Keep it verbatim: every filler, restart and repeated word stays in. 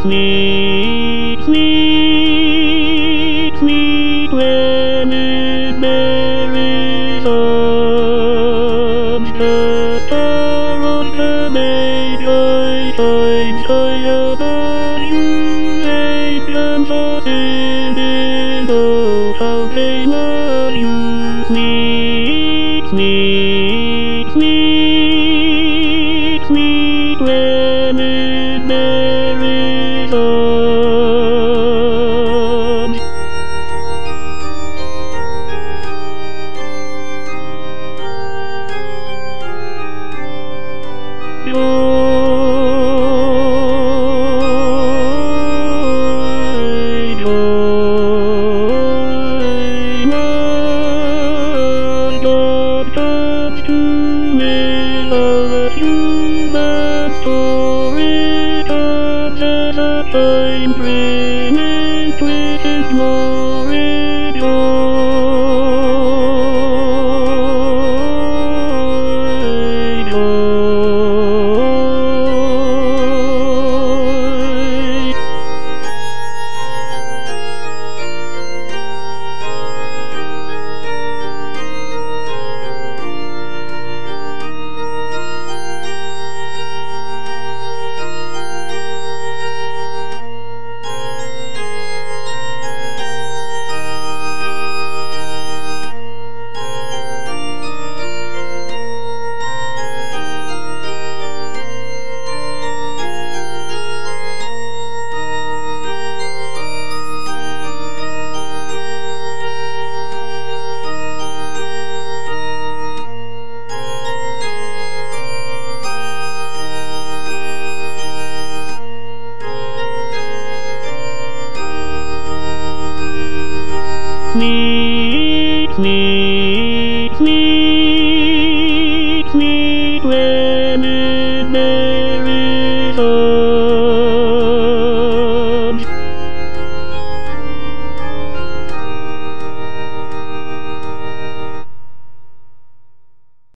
sweet, sweet, sweet lemon berries songs, the star on the May-joy shines high above you, angels are singing, oh, how they love you, sweet, sweet, sweet, sweet lemon berries songs. Joy, joy, when God comes to win our human story, comes as a time bringing twisted glory, joy, joy. Sweet, sweet, sweet, sweet lemon berries.